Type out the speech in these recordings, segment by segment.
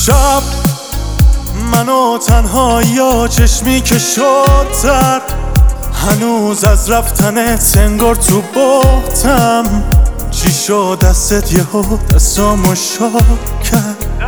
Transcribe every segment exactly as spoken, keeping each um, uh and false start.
شب منو تنهایی ها چشمی که شد تر، هنوز از رفتنت انگار تو بهتم. چی شد دستت یهو دستامو شل کرد؟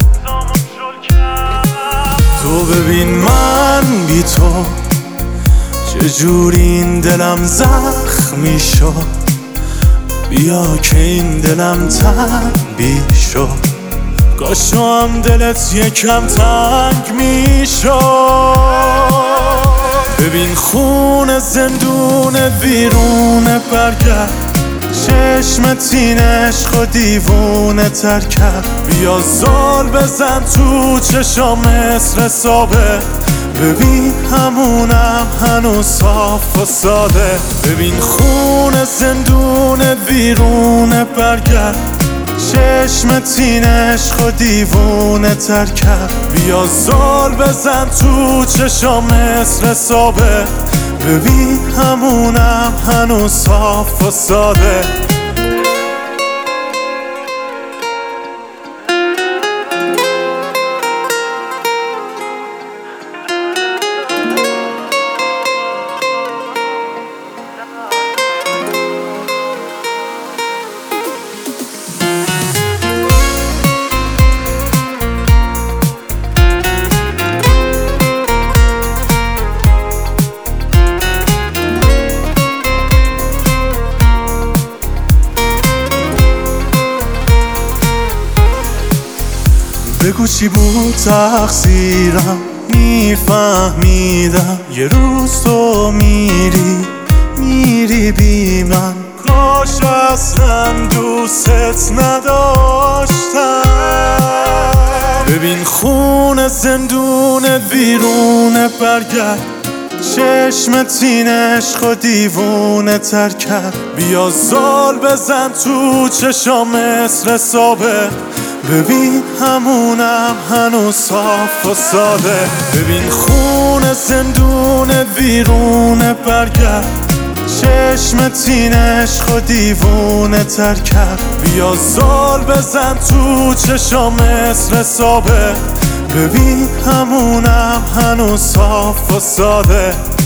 تو ببین من بی تو چجوری این دلم زخمی شد. بیا که این دلم تنبیه شد، کاشو هم دلت یکم تنگ میشد. ببین خون زندون ویرونه برگرد، چشمت این عشق و دیوونه تر کرد. بیا زال بزن تو چشام مصر ثابت، ببین همونم هنوز صاف و ساده. ببین خون زندون ویرونه برگرد، چشمت این عشق و دیوونه تر کرد. بیا زال بزن تو چشام مصر ثابت، ببین همونم هنوز صاف و ساده. بگو چی بود تقصیرم، میفهمیدم یه روز تو میری میری بی من. کاش اصلا دوستت نداشتم. ببین خون زندون ویرونه برگرد، چشمت این عشق و دیوونه تر کرد. بیا زال بزن تو چشام مصر ثابت، ببین همونم هنوز صاف و ساده. ببین خون زندون ویرونه برگرد، چشمت این عشق و دیوونه تر کرد. بیا زال بزن تو چشام مصر ثابت، ببین همونم هنوز صاف و ساده.